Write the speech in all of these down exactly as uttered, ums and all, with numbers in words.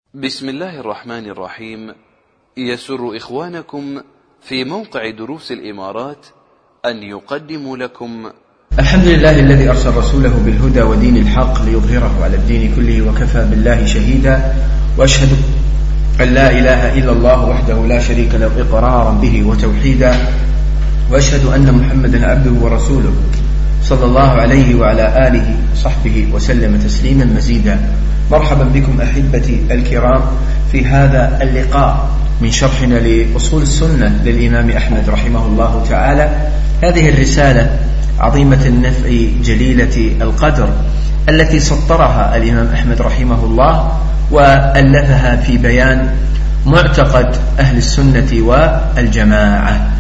بسم الله الرحمن الرحيم. يسر إخوانكم في موقع دروس الإمارات أن يقدموا لكم الحمد لله الذي أرسل رسوله بالهدى ودين الحق ليظهره على الدين كله وكفى بالله شهيدا، وأشهد أن لا إله إلا الله وحده لا شريك له إقرارا به وتوحيدا، وأشهد أن محمدا عبده ورسوله صلى الله عليه وعلى آله وصحبه وسلم تسليما مزيدا. مرحبا بكم أحبتي الكرام في هذا اللقاء من شرحنا لأصول السنة للإمام أحمد رحمه الله تعالى. هذه الرسالة عظيمة النفع جليلة القدر التي سطرها الإمام أحمد رحمه الله وألفها في بيان معتقد أهل السنة والجماعة.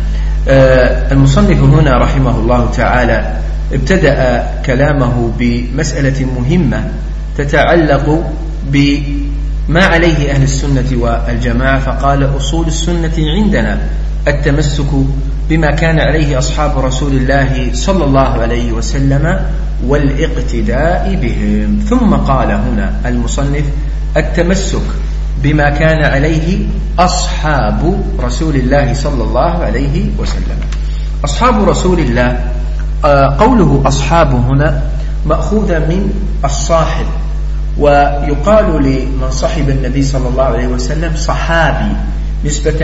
المصنف هنا رحمه الله تعالى ابتدأ كلامه بمسألة مهمة تتعلق بما عليه أهل السنة والجماعة، فقال: أصول السنة عندنا التمسك بما كان عليه أصحاب رسول الله صلى الله عليه وسلم والاقتداء بهم. ثم قال هنا المصنف: التمسك بما كان عليه أصحاب رسول الله صلى الله عليه وسلم. أصحاب رسول الله، قوله أصحاب هنا مأخوذة من الصاحب، ويقال لمن صحب النبي صلى الله عليه وسلم صحابي نسبة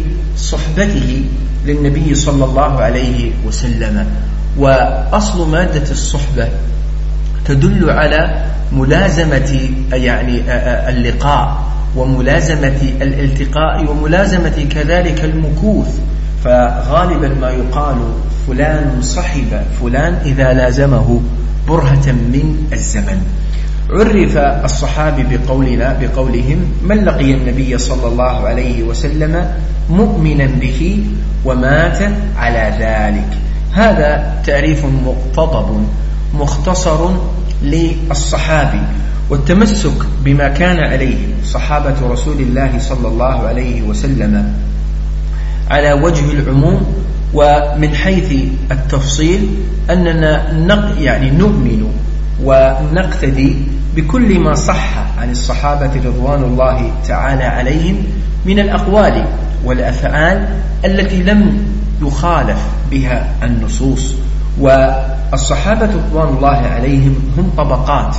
لصحبته للنبي صلى الله عليه وسلم. وأصل مادة الصحبة تدل على ملازمة يعني اللقاء وملازمة الالتقاء وملازمة كذلك المكوث، فغالبا ما يقال فلان صحب فلان إذا لازمه برهة من الزمن. عرف الصحابي بقولنا بقولهم: من لقي النبي صلى الله عليه وسلم مؤمنا به ومات على ذلك. هذا تعريف مقتضب مختصر للصحابي، والتمسك بما كان عليه صحابة رسول الله صلى الله عليه وسلم على وجه العموم، ومن حيث التفصيل أننا نق يعني نؤمن ونقتدي بكل ما صح عن الصحابة رضوان الله تعالى عليهم من الأقوال والأفعال التي لم يخالف بها النصوص. والصحابة رضوان الله عليهم هم طبقات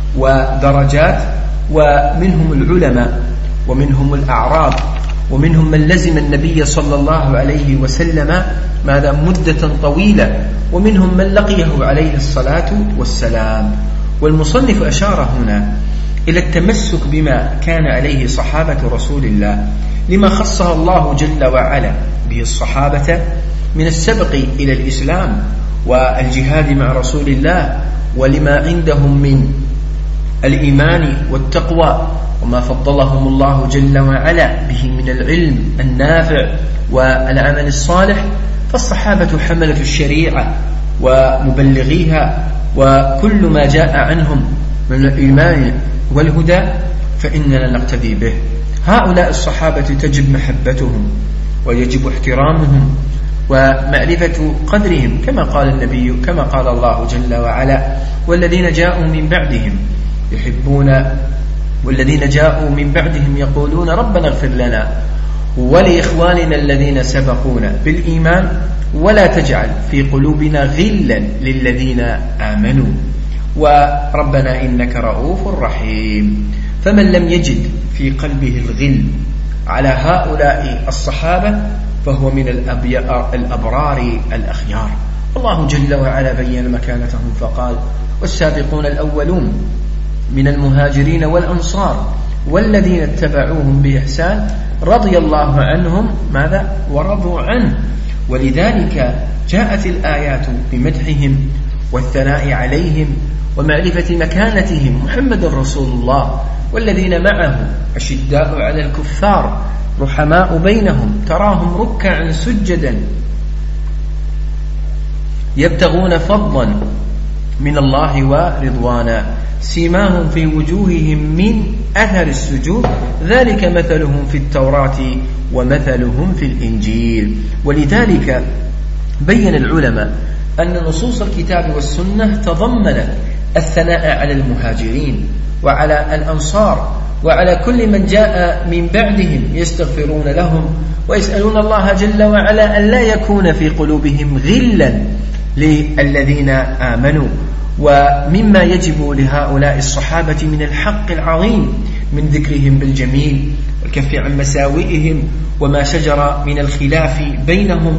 ودرجات، ومنهم العلماء ومنهم الأعراب ومنهم من لزم النبي صلى الله عليه وسلم ماذا مدة طويلة، ومنهم من لقيه عليه الصلاة والسلام. والمصنف أشار هنا إلى التمسك بما كان عليه صحابة رسول الله لما خصها الله جل وعلا به الصحابة من السبق إلى الإسلام والجهاد مع رسول الله، ولما عندهم من الإيمان والتقوى، وما فضلهم الله جل وعلا به من العلم النافع والعمل الصالح. فالصحابة حملة الشريعة ومبلغيها، وكل ما جاء عنهم من الإيمان والهدى فإننا نقتدي به. هؤلاء الصحابة تجب محبتهم ويجب احترامهم ومعرفة قدرهم، كما قال النبي كما قال الله جل وعلا: والذين جاءوا من بعدهم يحبون والذين جاءوا من بعدهم يقولون ربنا اغفر لنا ولإخواننا الذين سبقونا بالإيمان ولا تجعل في قلوبنا غلا للذين آمنوا وربنا إنك رؤوف رحيم. فمن لم يجد في قلبه الغل على هؤلاء الصحابة فهو من الأبرار الأخيار. الله جل وعلا بين مكانتهم فقال: والسابقون الأولون من المهاجرين والأنصار والذين اتبعوهم بإحسان رضي الله عنهم ماذا ورضوا عنه. ولذلك جاءت الآيات بمدحهم والثناء عليهم ومعرفة مكانتهم. محمد رسول الله والذين معه أشداء على الكفار رحماء بينهم تراهم ركعا سجدا يبتغون فضلا من الله ورضوانا سيماهم في وجوههم من أثر السجود ذلك مثلهم في التوراة ومثلهم في الإنجيل. ولذلك بين العلماء أن نصوص الكتاب والسنة تضمنت الثناء على المهاجرين وعلى الأنصار وعلى كل من جاء من بعدهم يستغفرون لهم ويسألون الله جل وعلا أن لا يكون في قلوبهم غلا للذين آمنوا. ومما يجب لهؤلاء الصحابة من الحق العظيم من ذكرهم بالجميل والكف عن مساوئهم وما شجر من الخلاف بينهم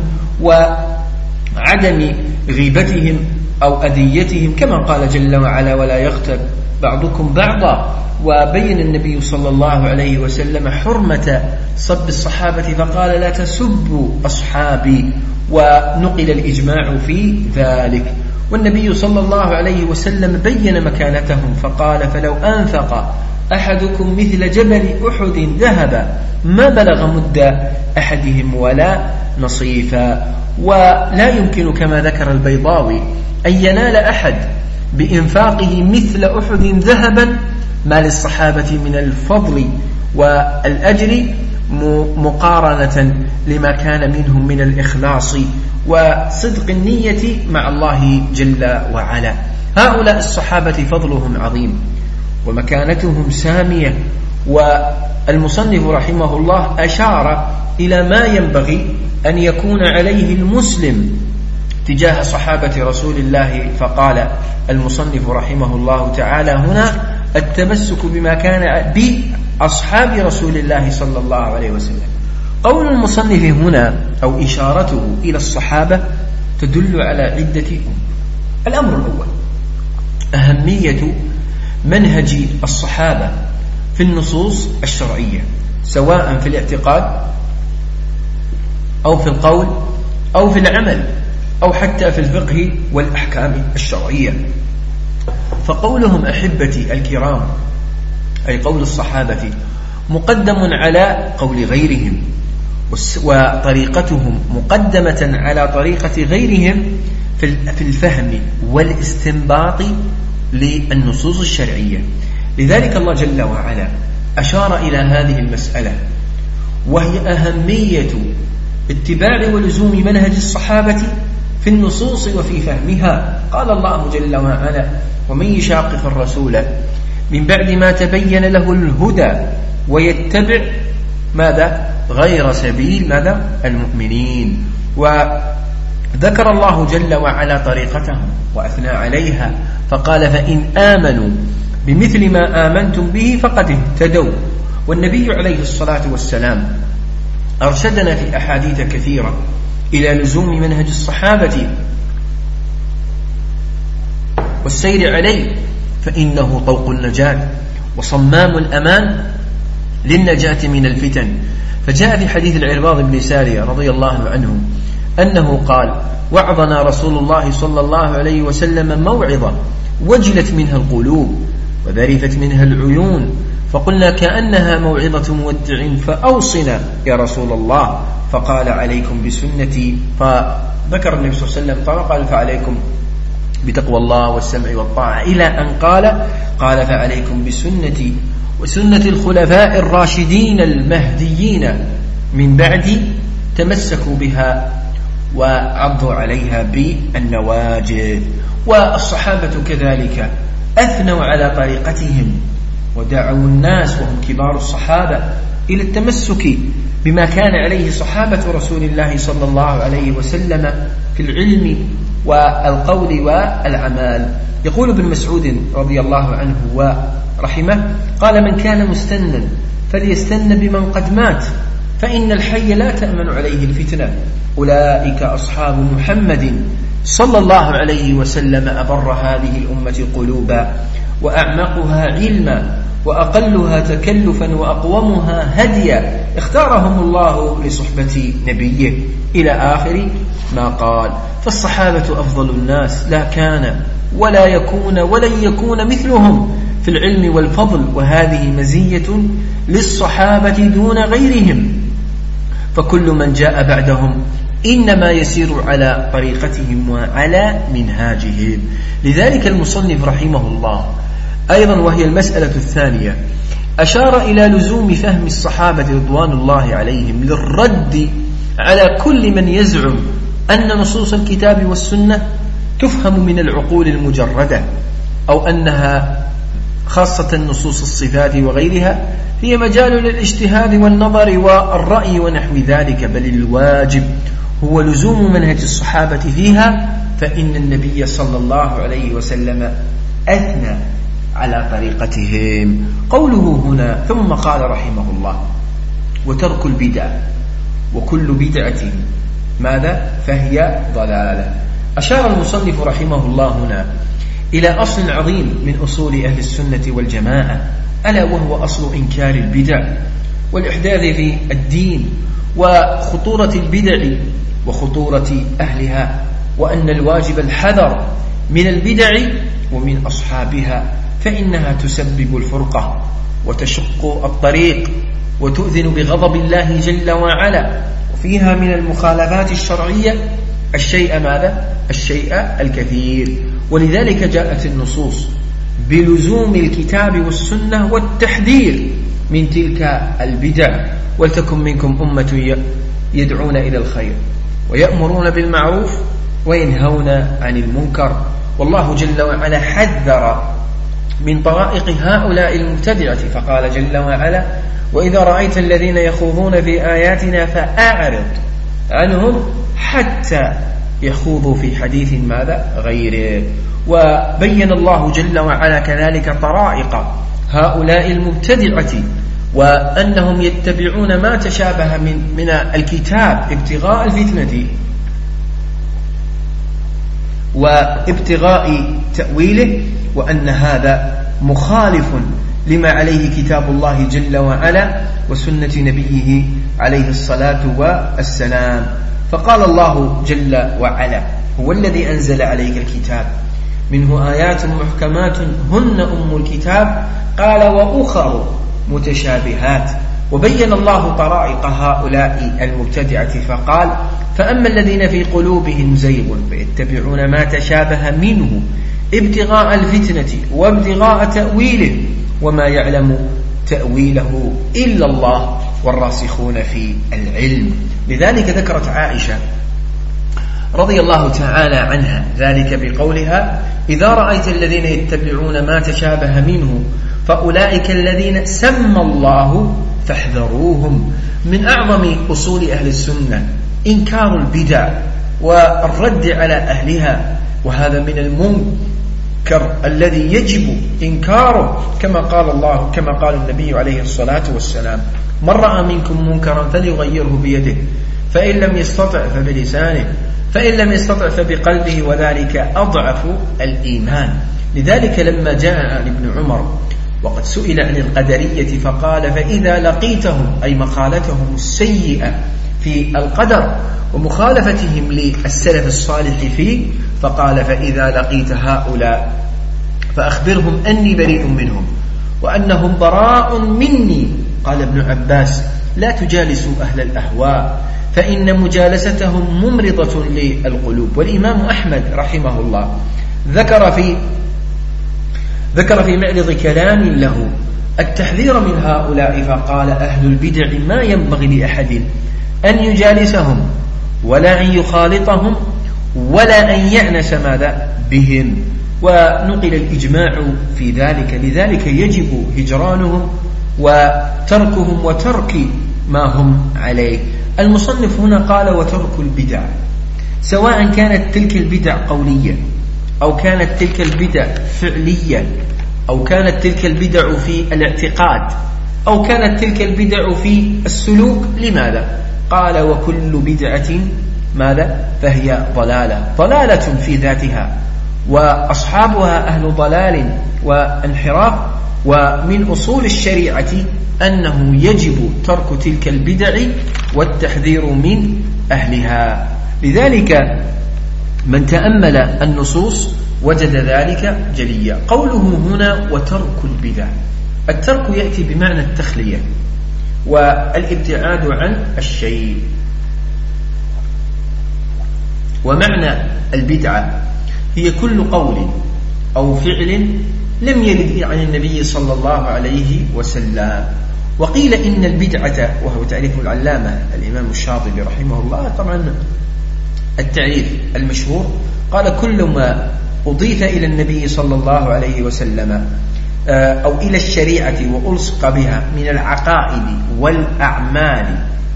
وعدم غيبتهم أو أذيتهم، كما قال جل وعلا: ولا يغتب بعضكم بعضا. وبين النبي صلى الله عليه وسلم حرمة سب الصحابة فقال: لا تسبوا أصحابي، ونقل الإجماع في ذلك. والنبي صلى الله عليه وسلم بين مكانتهم فقال: فلو أنفق أحدكم مثل جبل أحد ذهب ما بلغ مد أحدهم ولا نصيفا. ولا يمكن كما ذكر البيضاوي أن ينال أحد بإنفاقه مثل أحد ذهبا ما للصحابة من الفضل والأجر مقارنة لما كان منهم من الإخلاص وصدق النية مع الله جل وعلا. هؤلاء الصحابة فضلهم عظيم ومكانتهم سامية، والمصنف رحمه الله أشار إلى ما ينبغي أن يكون عليه المسلم تجاه صحابة رسول الله، فقال المصنف رحمه الله تعالى هنا: التمسك بما كان بأصحاب رسول الله صلى الله عليه وسلم. قول المصنف هنا أو إشارته إلى الصحابة تدل على عدة أمور. الأمر الأول أهمية منهج الصحابة في النصوص الشرعية، سواء في الاعتقاد أو في القول أو في العمل أو حتى في الفقه والأحكام الشرعية. فقولهم أحبتي الكرام، أي قول الصحابة، مقدم على قول غيرهم، وطريقتهم مقدمة على طريقة غيرهم في الفهم والاستنباط للنصوص الشرعية. لذلك الله جل وعلا أشار إلى هذه المسألة، وهي أهمية اتباع ولزوم منهج الصحابة في النصوص وفي فهمها. قال الله جل وعلا: ومن يشاقق الرسول من بعد ما تبين له الهدى ويتبع ماذا؟ غير سبيل ماذا؟ المؤمنين. وذكر الله جل وعلا طريقتهم وأثنى عليها فقال: فإن آمنوا بمثل ما آمنتم به فقد اهتدوا. والنبي عليه الصلاة والسلام أرشدنا في أحاديث كثيرة إلى لزوم منهج الصحابة والسير عليه، فإنه طوق النجاة وصمام الأمان للنجاة من الفتن. فجاء في حديث العرباض بن سارية رضي الله عنه أنه قال: وعظنا رسول الله صلى الله عليه وسلم موعظة وجلت منها القلوب وذرفت منها العيون، فقلنا كأنها موعظة مودع فأوصنا يا رسول الله، فقال: عليكم بسنتي. فذكر النبي صلى الله عليه وسلم فقال: فعليكم بتقوى الله والسمع والطاعة، إلى أن قال قال فعليكم بسنتي وسنة الخلفاء الراشدين المهديين من بعدي، تمسكوا بها وعضوا عليها بالنواجذ. والصحابة كذلك أثنوا على طريقتهم ودعوا الناس وهم كبار الصحابة إلى التمسك بما كان عليه صحابة رسول الله صلى الله عليه وسلم في العلم والقول والعمل. يقول ابن مسعود رضي الله عنه ورحمه قال: من كان مستنا فليستن بمن قد مات، فإن الحي لا تأمن عليه الفتنة. أولئك أصحاب محمد صلى الله عليه وسلم، أبر هذه الأمة قلوبا وأعمقها علما وأقلها تكلفا وأقومها هديا، اختارهم الله لصحبة نبيه، إلى آخر ما قال. فالصحابة أفضل الناس، لا كان ولا يكون ولن يكون مثلهم في العلم والفضل، وهذه مزية للصحابة دون غيرهم، فكل من جاء بعدهم إنما يسير على طريقتهم وعلى منهاجهم. لذلك المصنف رحمه الله أيضا، وهي المسألة الثانية، أشار إلى لزوم فهم الصحابة رضوان الله عليهم للرد على كل من يزعم أن نصوص الكتاب والسنة تفهم من العقول المجردة، أو أنها خاصة نصوص الصفات وغيرها، هي مجال للاجتهاد والنظر والرأي ونحو ذلك، بل الواجب هو لزوم منهج الصحابة فيها، فإن النبي صلى الله عليه وسلم أثنى على طريقتهم. قوله هنا ثم قال رحمه الله وترك البدع وكل بدعة ماذا؟ فهي ضلالة. أشار المصنف رحمه الله هنا إلى أصل عظيم من أصول أهل السنة والجماعة، ألا وهو أصل إنكار البدع والإحداث في الدين وخطورة البدع وخطورة أهلها، وأن الواجب الحذر من البدع ومن أصحابها، فإنها تسبب الفرقة وتشق الطريق وتؤذن بغضب الله جل وعلا، وفيها من المخالفات الشرعية الشيء ماذا؟ الشيء الكثير. ولذلك جاءت النصوص بلزوم الكتاب والسنة والتحذير من تلك البدع. ولتكن منكم أمة يدعون إلى الخير ويأمرون بالمعروف وينهون عن المنكر، والله جل وعلا حذر من طرائق هؤلاء المبتدعة، فقال جل وعلا وإذا رأيت الذين يخوضون في آياتنا فأعرض عنهم حتى يخوضوا في حديث ماذا؟ غيره. وبين الله جل وعلا كذلك طرائق هؤلاء المبتدعة، وأنهم يتبعون ما تشابه من, من الكتاب ابتغاء الفتنة وابتغاء تأويله، وأن هذا مخالف لما عليه كتاب الله جل وعلا وسنة نبيه عليه الصلاة والسلام. فقال الله جل وعلا هو الذي أنزل عليك الكتاب منه آيات محكمات هن أم الكتاب، قال وأخر متشابهات، وبين الله طرائق هؤلاء المبتدعة فقال فأما الذين في قلوبهم زيغ فيتبعون ما تشابه منه ابتغاء الفتنة وابتغاء تأويله وما يعلم تأويله إلا الله والراسخون في العلم. لذلك ذكرت عائشة رضي الله تعالى عنها ذلك بقولها إذا رأيت الذين يتبعون ما تشابه منه فأولئك الذين سمى الله فاحذروهم. من أعظم أصول أهل السنة إنكار البدع والرد على أهلها، وهذا من المنكر الذي يجب إنكاره، كما قال الله كما قال النبي عليه الصلاة والسلام من رأى منكم منكرا فليغيره بيده فإن لم يستطع فبلسانه فإن لم يستطع فبقلبه وذلك أضعف الإيمان. لذلك لما جاء ابن عمر وقد سئل عن القدرية فقال فإذا لقيتهم أي مقالتهم السيئة في القدر ومخالفتهم للسلف الصالح فيه، فقال فإذا لقيت هؤلاء فأخبرهم أني بريء منهم وأنهم براء مني. قال ابن عباس لا تجالسوا أهل الأهواء فإن مجالستهم ممرضة للقلوب. والإمام أحمد رحمه الله ذكر في ذكر في معرض كلام له التحذير من هؤلاء فقال أهل البدع ما ينبغي لأحد أن يجالسهم ولا أن يخالطهم ولا أن يأنس ماذا بهم، ونقل الإجماع في ذلك. لذلك يجب هجرانهم وتركهم وترك ما هم عليه. المصنف هنا قال وترك البدع، سواء كانت تلك البدع قولية أو كانت تلك البدع فعلية أو كانت تلك البدع في الاعتقاد أو كانت تلك البدع في السلوك. لماذا؟ قال وكل بدعة ماذا؟ فهي ضلالة، ضلالة في ذاتها، وأصحابها أهل ضلال وانحراف. ومن أصول الشريعة أنه يجب ترك تلك البدع والتحذير من أهلها. لذلك من تأمل النصوص وجد ذلك جليا. قوله هنا وترك البدع، الترك يأتي بمعنى التخلية والابتعاد عن الشيء، ومعنى البدعة هي كل قول أو فعل لم يرد عن النبي صلى الله عليه وسلم. وقيل إن البدعة، وهو تعريف العلامة الإمام الشاطبي رحمه الله، طبعا التعريف المشهور قال كل ما أضيف إلى النبي صلى الله عليه وسلم أو إلى الشريعة وألصق بها من العقائد والأعمال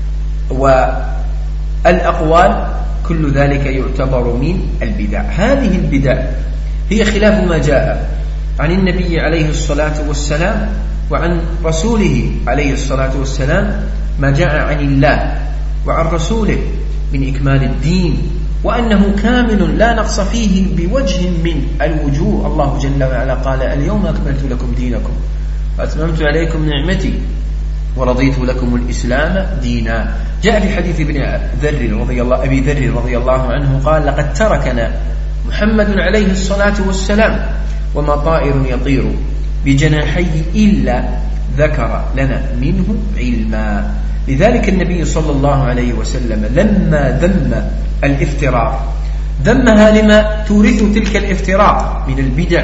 والأقوال، كل ذلك يعتبر من البدع. هذه البدع هي خلاف ما جاء عن النبي عليه الصلاة والسلام وعن رسوله عليه الصلاة والسلام، ما جاء عن الله وعن رسوله من إكمال الدين، وأنه كامل لا نقص فيه بوجه من الوجوه. الله جل وعلا قال: اليوم أكملت لكم دينكم وأتممت عليكم نعمتي ورضيت لكم الإسلام دينا. جاء في حديث ابن ذر رضي الله أبي ذر رضي الله عنه قال: لقد تركنا محمد عليه الصلاة والسلام وما طائر يطير بجناحيه إلا ذكر لنا منه علما. لذلك النبي صلى الله عليه وسلم لما ذم الافتراق ذمها لما تورث تلك الافتراق من البدع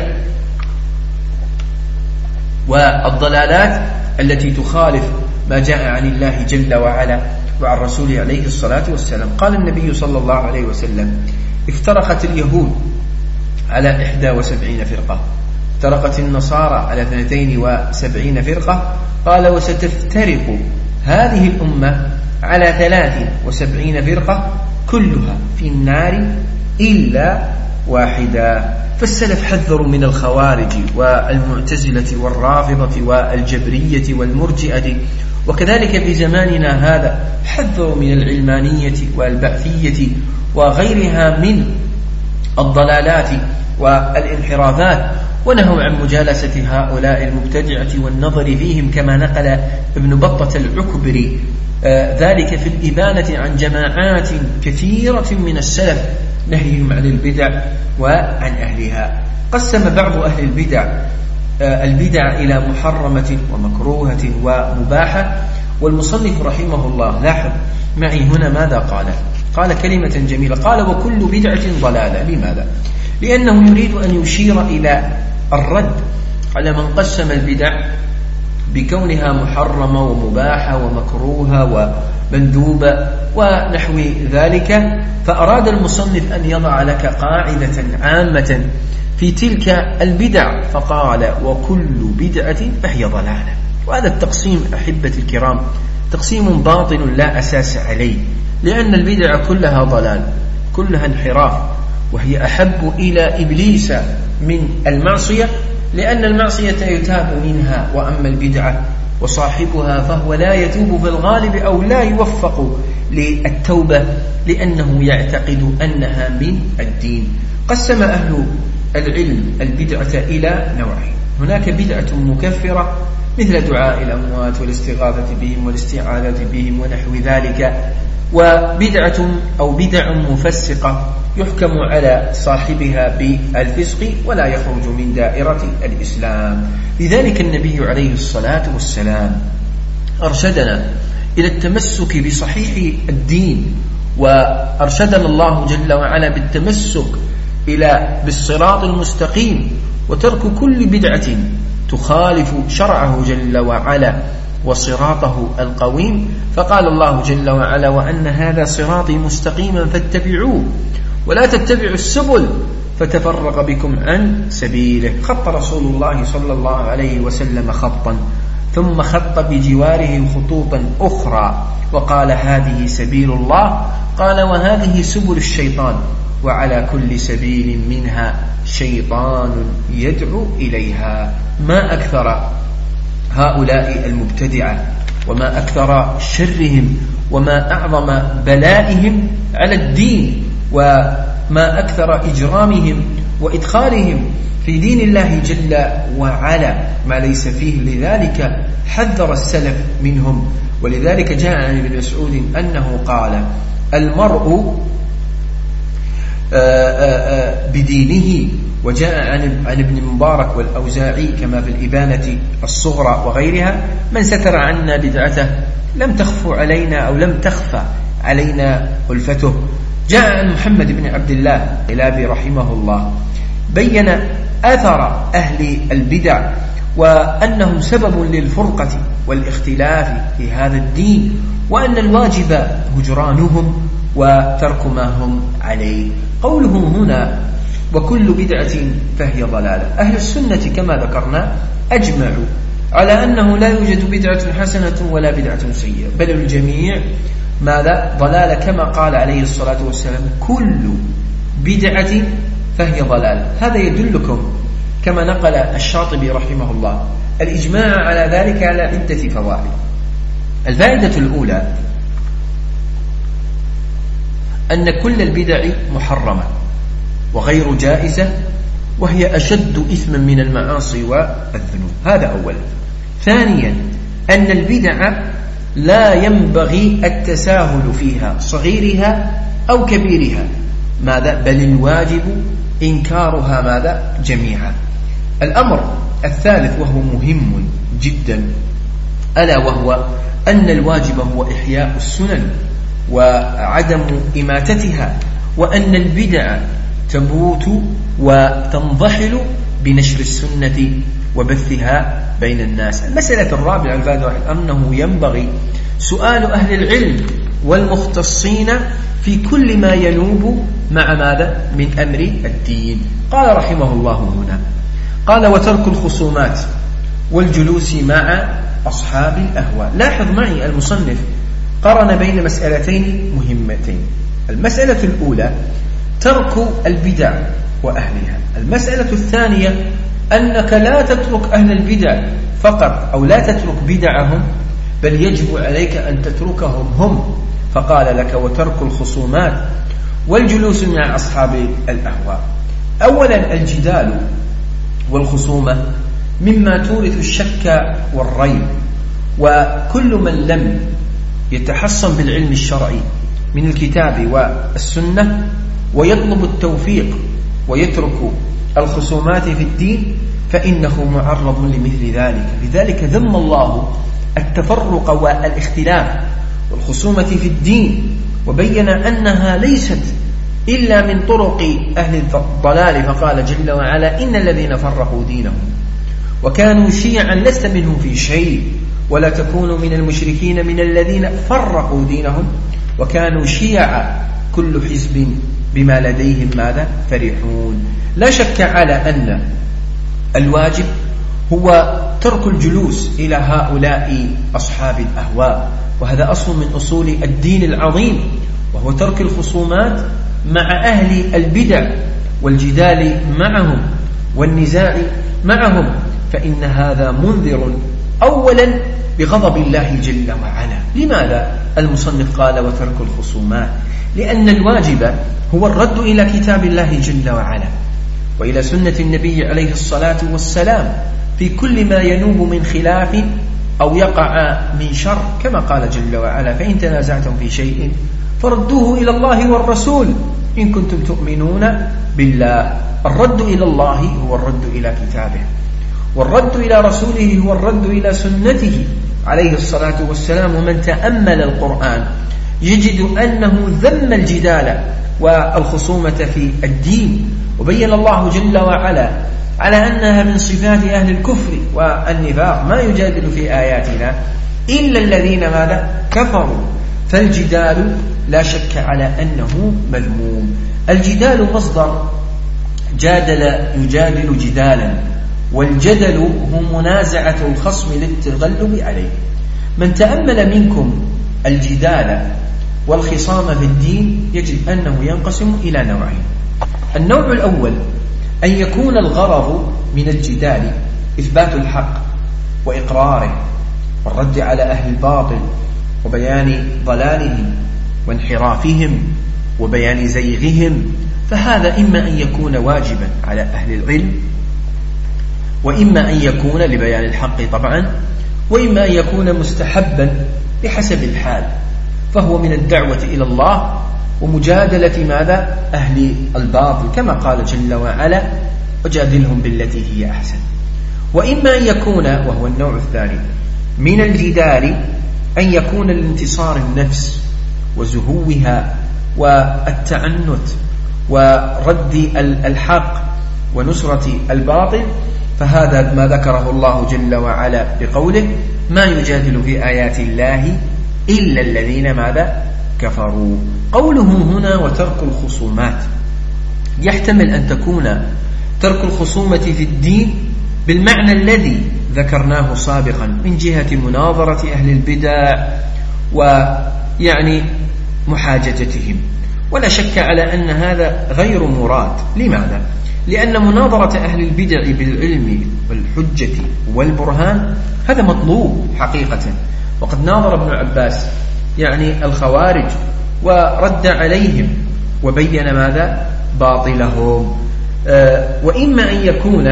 والضلالات التي تخالف ما جاء عن الله جل وعلا وعن رسوله عليه الصلاة والسلام. قال النبي صلى الله عليه وسلم: افترقت اليهود على إحدى وسبعين فرقة، افترقت النصارى على اثنتين وسبعين فرقة. قال: وستفترق هذه الأمة على ثلاث وسبعين فرقة كلها في النار إلا واحدة. فالسلف حذروا من الخوارج والمعتزلة والرافضة والجبرية والمرجئة، وكذلك في زماننا هذا حذروا من العلمانية والبعثية وغيرها من الضلالات والانحرافات، ونهوا عن مجالسة هؤلاء المبتدعة والنظر فيهم، كما نقل ابن بطة العكبري آه ذلك في الإبانة عن جماعات كثيرة من السلف نهيهم عن البدع وعن أهلها. قسم بعض أهل البدع آه البدع إلى محرمة ومكروهة ومباحة. والمصنف رحمه الله لاحظ معي هنا ماذا قال. قال كلمة جميلة، قال: وكل بدعة ضلالة. لماذا؟ لأنه يريد أن يشير إلى الرد على من قسم البدع بكونها محرمة ومباحة ومكروهة ومندوبة ونحو ذلك. فأراد المصنف أن يضع لك قاعدة عامة في تلك البدع، فقال: وكل بدعة فهي ضلالة. وهذا التقسيم أحبة الكرام تقسيم باطل لا أساس عليه، لأن البدع كلها ضلال، كلها انحراف، وهي أحب إلى إبليس من المعصية، لأن المعصية يتاب منها، وأما البدعة وصاحبها فهو لا يتوب في الغالب أو لا يوفق للتوبة، لأنه يعتقد أنها من الدين. قسم أهل العلم البدعة إلى نوعين: هناك بدعة مكفرة مثل دعاء الأموات والاستغاثة بهم والاستعاذة بهم ونحو ذلك، وبدعة أو بدع مفسقة يحكم على صاحبها بالفسق ولا يخرج من دائرة الإسلام. لذلك النبي عليه الصلاة والسلام أرشدنا إلى التمسك بصحيح الدين، وأرشدنا الله جل وعلا بالتمسك إلى بالصراط المستقيم، وترك كل بدعة تخالف شرعه جل وعلا وصراطه القويم. فقال الله جل وعلا: وأن هذا صراطي مستقيما فاتبعوه ولا تتبعوا السبل فتفرق بكم عن سبيله. خط رسول الله صلى الله عليه وسلم خطا، ثم خط بجواره خطوطا أخرى وقال: هذه سبيل الله. قال: وهذه سبل الشيطان، وعلى كل سبيل منها شيطان يدعو إليها. ما أكثر هؤلاء المبتدعة، وما أكثر شرهم، وما أعظم بلائهم على الدين، وما أكثر إجرامهم وإدخالهم في دين الله جل وعلا ما ليس فيه. لذلك حذر السلف منهم. ولذلك جاء عن ابن مسعود أنه قال: المرء بدينه. وجاء عن عن ابن مبارك والأوزاعي كما في الإبانة الصغرى وغيرها: من ستر عنا بدعته لم تخف علينا أو لم تخفى علينا ألفته. جاء عن محمد بن عبد الله الإلابي رحمه الله بين أثر أهل البدع وأنهم سبب للفرقة والاختلاف في هذا الدين، وأن الواجب هجرانهم وترك ما هم عليه. قوله هنا وكل بدعة فهي ضلالة. أهل السنة كما ذكرنا أجمعوا على أنه لا يوجد بدعة حسنة ولا بدعة سيئة، بل الجميع ماذا؟ ضلالة، كما قال عليه الصلاة والسلام كل بدعة فهي ضلالة. هذا يدلكم كما نقل الشاطبي رحمه الله الإجماع على ذلك على عدة فوائد. الفائدة الأولى أن كل البدع محرمة وغير جائزة، وهي أشد إثما من المعاصي والذنوب، هذا أولا. ثانيا أن البدع لا ينبغي التساهل فيها صغيرها أو كبيرها، ماذا؟ بل الواجب إنكارها ماذا؟ جميعا. الأمر الثالث وهو مهم جدا، ألا وهو أن الواجب هو إحياء السنن وعدم إماتتها، وأن البدع تموت وتنضحل بنشر السنة وبثها بين الناس. المسألة الرابعة الفائدة أنه ينبغي سؤال أهل العلم والمختصين في كل ما ينوب مع ماذا؟ من أمر الدين. قال رحمه الله هنا، قال وترك الخصومات والجلوس مع أصحاب الأهواء. لاحظ معي المصنف قرن بين مسألتين مهمتين. المسألة الأولى ترك البدع وأهلها. المسألة الثانية أنك لا تترك أهل البدع فقط أو لا تترك بدعهم، بل يجب عليك أن تتركهم هم، فقال لك وترك الخصومات والجلوس مع أصحاب الأهواء. أولا الجدال والخصومة مما تورث الشك والريب، وكل من لم يتحصن بالعلم الشرعي من الكتاب والسنة ويطلب التوفيق ويترك الخصومات في الدين فإنه معرض لمثل ذلك. لذلك ذم الله التفرق والاختلاف والخصومة في الدين، وبين أنها ليست إلا من طرق أهل الضلال، فقال جل وعلا إن الذين فرقوا دينهم وكانوا شيعا لست منهم في شيء ولا تكونوا من المشركين من الذين فرقوا دينهم وكانوا شيعا كل حزب بما لديهم ماذا فرحون. لا شك على أن الواجب هو ترك الجلوس إلى هؤلاء أصحاب الأهواء، وهذا أصل من أصول الدين العظيم، وهو ترك الخصومات مع أهل البدع والجدال معهم والنزاع معهم، فإن هذا منذر أولا بغضب الله جل وعلا. لماذا المصنف قال وترك الخصومات؟ لأن الواجب هو الرد إلى كتاب الله جل وعلا وإلى سنة النبي عليه الصلاة والسلام في كل ما ينوب من خلاف أو يقع من شر، كما قال جل وعلا فإن تنازعتم في شيء فردوه إلى الله والرسول إن كنتم تؤمنون بالله. الرد إلى الله هو الرد إلى كتابه، والرد إلى رسوله هو الرد إلى سنته عليه الصلاة والسلام. ومن تأمل القرآن يجد أنه ذم الجدال والخصومة في الدين، وبين الله جل وعلا على أنها من صفات أهل الكفر والنفاق، ما يجادل في آياتنا إلا الذين ماذا كفروا. فالجدال لا شك على أنه مذموم. الجدال مصدر جادل يجادل جدالا، والجدل هو منازعة الخصم للتغلب عليه. من تأمل منكم الجدال والخصام في الدين يجد أنه ينقسم إلى نوعين. النوع الأول أن يكون الغرض من الجدال إثبات الحق وإقراره والرد على أهل الباطل وبيان ضلالهم وانحرافهم وبيان زيغهم، فهذا إما أن يكون واجبا على أهل العلم، وإما أن يكون لبيان الحق طبعا، وإما أن يكون مستحبا بحسب الحال، فهو من الدعوة إلى الله ومجادلة ماذا أهل الباطل، كما قال جل وعلا وجادلهم بالتي هي أحسن. وإما أن يكون، وهو النوع الثاني من الجدال، أن يكون لانتصار النفس وزهوها والتعنت ورد الحق ونصرة الباطل، فهذا ما ذكره الله جل وعلا بقوله ما يجادل في آيات الله إلا الذين ماذا كفروا. قوله هنا وترك الخصومات، يحتمل أن تكون ترك الخصومة في الدين بالمعنى الذي ذكرناه سابقا من جهة مناظرة أهل البدع ويعني محاججتهم، ولا شك على أن هذا غير مراد. لماذا؟ لأن مناظرة أهل البدع بالعلم والحجة والبرهان هذا مطلوب حقيقة، وقد ناظر ابن عباس يعني الخوارج ورد عليهم وبين ماذا؟ باطلهم. أه وإما أن يكون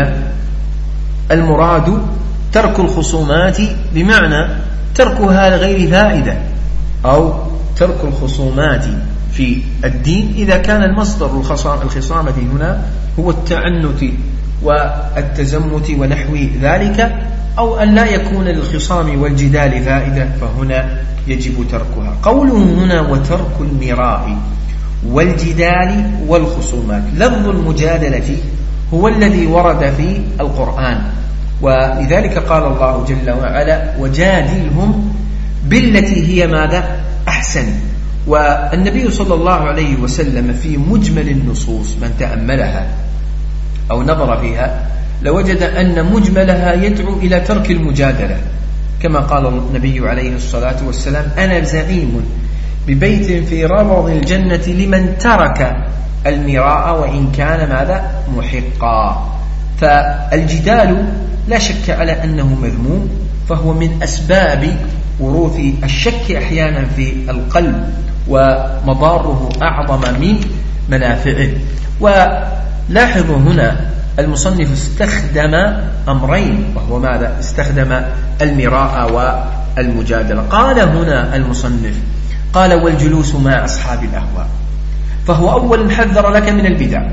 المراد ترك الخصومات بمعنى تركها لغير فائدة، أو ترك الخصومات في الدين إذا كان المصدر الخصامة هنا هو التعنت والتزمت ونحو ذلك، أو أن لا يكون للخصام والجدال فائدة فهنا يجب تركها. قوله هنا وترك المراء والجدال والخصومات، لفظ المجادلة هو الذي ورد في القرآن، ولذلك قال الله جل وعلا وجادلهم بالتي هي ماذا؟ أحسن. والنبي صلى الله عليه وسلم في مجمل النصوص من تأملها أو نظر فيها لوجد أن مجملها يدعو إلى ترك المجادلة، كما قال النبي عليه الصلاة والسلام أنا زعيم ببيت في ربض الجنة لمن ترك المراء وإن كان ماذا؟ محقا. فالجدال لا شك على أنه مذموم، فهو من أسباب ورود الشك أحيانا في القلب ومضاره أعظم من منافعه. ولاحظوا هنا المصنف استخدم أمرين، وهو ماذا؟ استخدم المراء والمجادلة. قال هنا المصنف قال والجلوس مع أصحاب الأهواء، فهو أول حذر لك من البدع،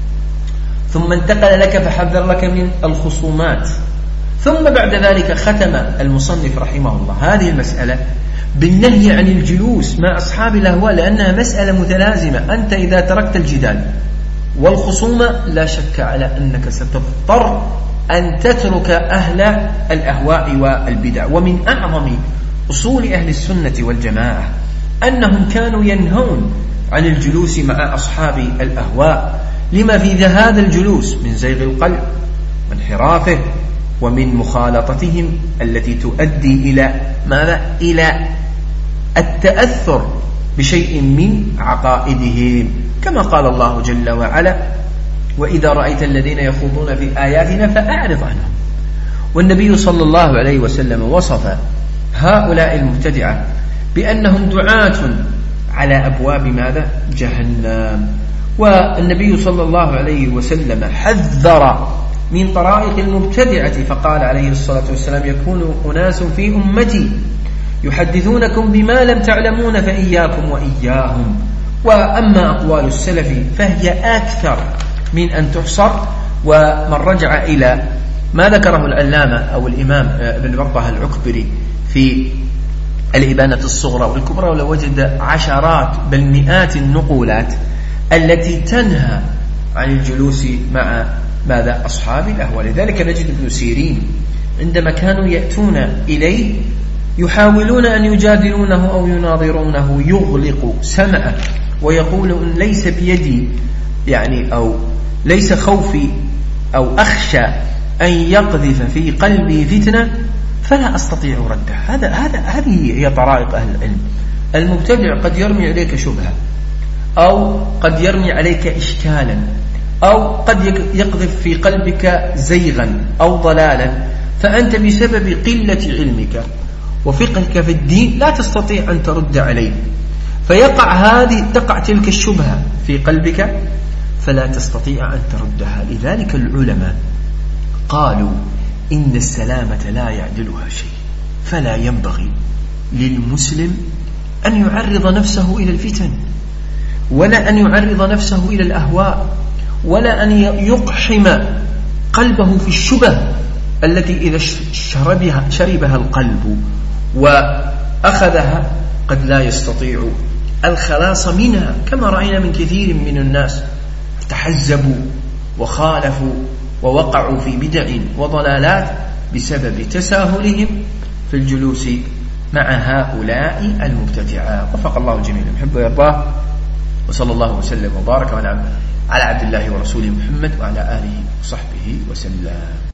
ثم انتقل لك فحذر لك من الخصومات، ثم بعد ذلك ختم المصنف رحمه الله هذه المسألة بالنهي عن الجلوس مع أصحاب الأهواء، لأنها مسألة متلازمة. أنت إذا تركت الجدال والخصومة لا شك على أنك ستضطر أن تترك أهل الأهواء والبدع. ومن أعظم أصول أهل السنة والجماعة أنهم كانوا ينهون عن الجلوس مع أصحاب الأهواء لما في هذا الجلوس من زيغ القلب وانحرافه ومن مخالطتهم التي تؤدي إلى ماذا؟ إلى التأثر بشيء من عقائدهم، كما قال الله جل وعلا وإذا رأيت الذين يخوضون في آياتنا فأعرض عنهم. والنبي صلى الله عليه وسلم وصف هؤلاء المبتدعة بأنهم دعاة على أبواب ماذا؟ جهنم. والنبي صلى الله عليه وسلم حذر من طرائق المبتدعة فقال عليه الصلاة والسلام يكون أناس في أمتي يحدثونكم بما لم تعلمون فإياكم وإياهم. وأما أقوال السلف فهي أكثر من أن تحصر، ومن رجع إلى ما ذكره العلامة أو الإمام ابن بطة العكبري في الإبانة الصغرى والكبرى ولوجد عشرات بل مئات النقولات التي تنهى عن الجلوس مع ماذا؟ أصحاب الأهواء. لذلك نجد ابن سيرين عندما كانوا يأتون إليه يحاولون أن يجادلونه أو يناظرونه يغلق سمعه ويقول إن ليس بيدي يعني أو ليس خوفي أو أخشى أن يقذف في قلبي فتنة فلا أستطيع ردها. هذا هذا هذه هي طرائق أهل العلم. المبتدع قد يرمي عليك شبهة، أو قد يرمي عليك إشكالا، أو قد يقذف في قلبك زيغا أو ضلالا، فأنت بسبب قلة علمك وفقهك في الدين لا تستطيع أن ترد عليه، فيقع هذه تقع تلك الشبهة في قلبك فلا تستطيع أن تردها. لذلك العلماء قالوا إن السلامة لا يعدلها شيء، فلا ينبغي للمسلم أن يعرض نفسه إلى الفتن، ولا أن يعرض نفسه إلى الأهواء، ولا أن يقحم قلبه في الشبه التي إذا شربها, شربها القلب وأخذها قد لا يستطيع الخلاص منها، كما رأينا من كثير من الناس تحزبوا وخالفوا ووقعوا في بدع وضلالات بسبب تساهلهم في الجلوس مع هؤلاء المبتدعين. وفق الله الجميع، نحب ويرضاه، وصلى الله وسلم وبارك على على عبد الله ورسوله محمد وعلى آله وصحبه وسلم.